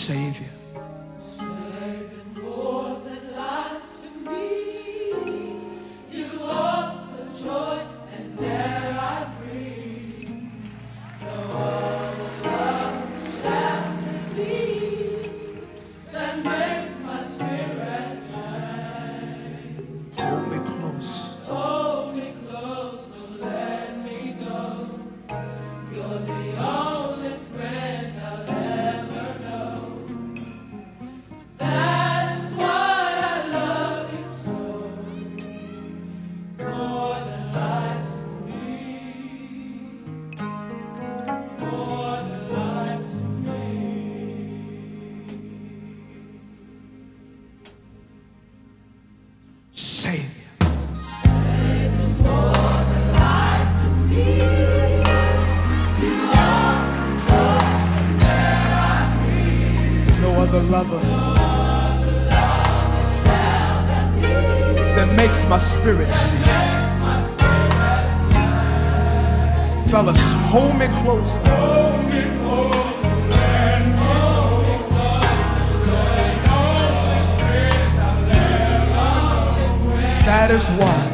Savior. More than life to me, you are the joy and air I breathe. No other love shall be that makes my spirit shine. Hold me close. Hold me close, don't let me go. You're the only friend I'll ever know. That is why I love you so. More than life to me. More than life to me. Savior. More than life to me. You are the joy and air I breathe. No other lover Shall there be that makes my spirit sing. Fellas, hold me close. That is why